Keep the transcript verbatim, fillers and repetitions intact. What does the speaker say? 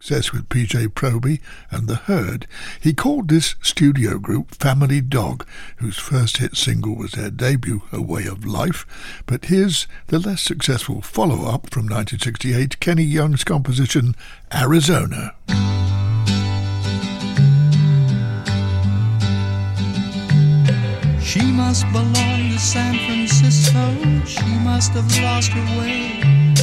success with P J Proby and The Herd, he called this studio group Family Dog, whose first hit single was their debut, A Way of Life. But here's the less successful follow-up from nineteen sixty-eight, Kenny Young's composition, Arizona. She must belong to San Francisco. She must have lost her way